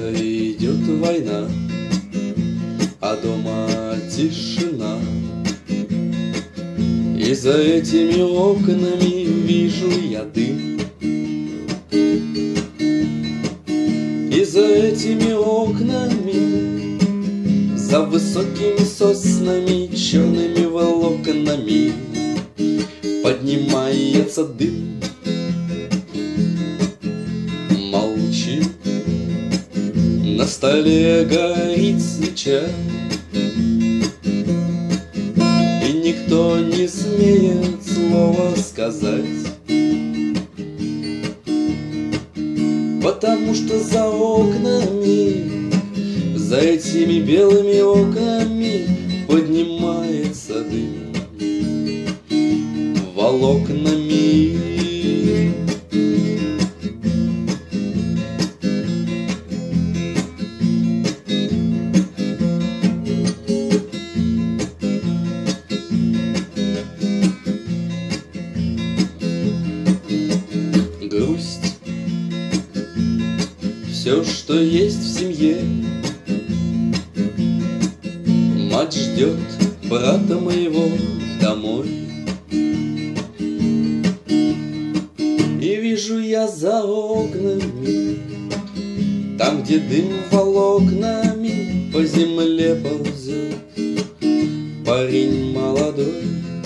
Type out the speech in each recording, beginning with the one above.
где-то идет война, а дома тишина. И за этими окнами вижу я дым. И за этими окнами, за высокими соснами, черными волокнами поднимается дым. Молчи, на столе горит свеча, и никто не смеет слова сказать, потому что за окнами, за этими белыми окнами поднимается дым волокнами. Грусть — все, что есть в семье. Мать ждет брата моего домой. И вижу я за окнами, там, где дым волокнами по земле ползет парень молодой.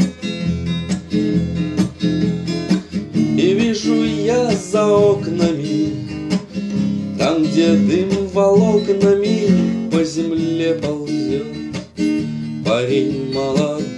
И вижу я за окнами, там, где дым волокнами по земле ползет парень молодой.